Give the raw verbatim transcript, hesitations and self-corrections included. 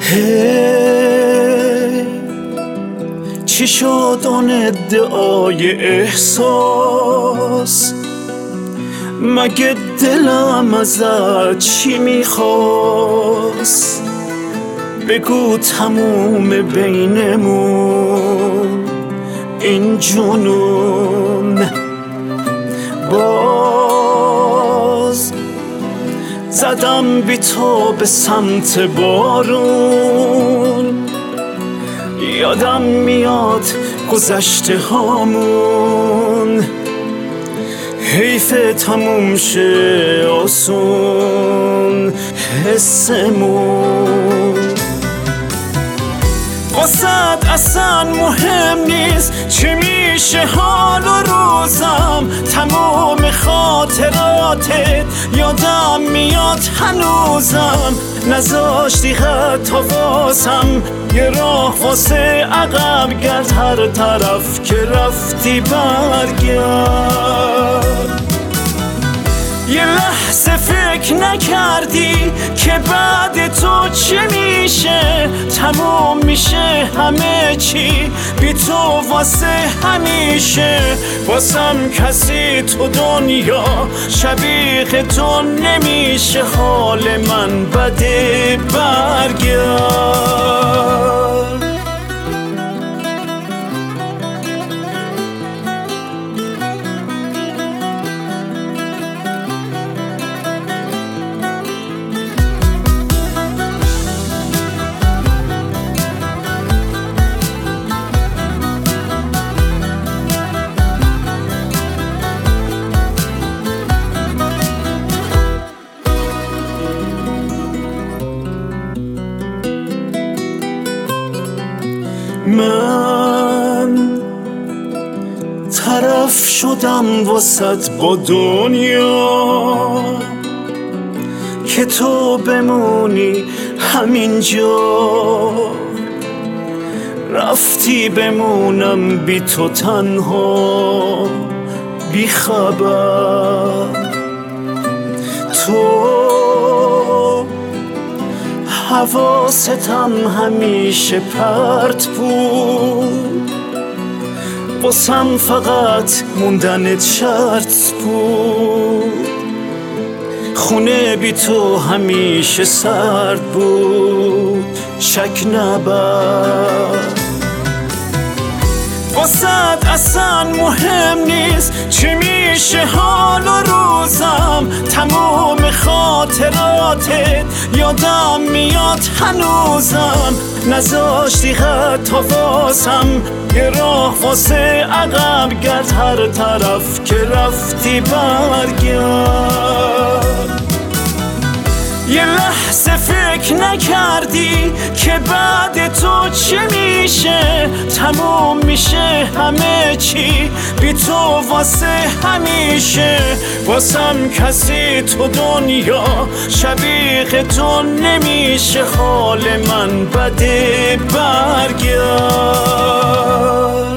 هی چی شد اون ادعای احساس؟ مگه دلم ازت چی میخواست؟ بگو تموم بینمون این جنون. باز زدم بی تو به سمت بارون، یادم میاد گذشته هامون. حیف تموم شه آسون حسمون. واسد اصلا مهم نیست چی میشه حال و روزم، تمام خاطراتت یادم میاد هنوزم. نذاشتی حتی واسم یه راه واسه عقب گرد، هر طرف که رفتی برگرد. یه لحظه فکر نکردی که بعد تو چه میشه؟ تموم میشه همه چی بی تو واسه همیشه. واسم کسی تو دنیا شبیه تو نمیشه، حال من بده برگرد. من طرف شدم واسط با دنیا که تو بمونی همینجا. رفتی بمونم بی تو تنها بی خبر. تو حواستم همیشه پرت بود، واسم فقط موندنت شرط بود. خونه بی تو همیشه سرد بود، شک نبر. واسد اصلا مهم نیست چی میشه حال و روزم، تمام خاطراتت یادم میاد هنوزم. نذاشتی حتی واسم یه راه واسه عقب گرد، هر طرف که رفتی برگرد. یه لحظه فکر نکردی که بعد تو چه میشه؟ تموم میشه همه چی بی تو واسه همیشه. واسم کسی تو دنیا شبیه تو نمیشه، حال من بده برگرد.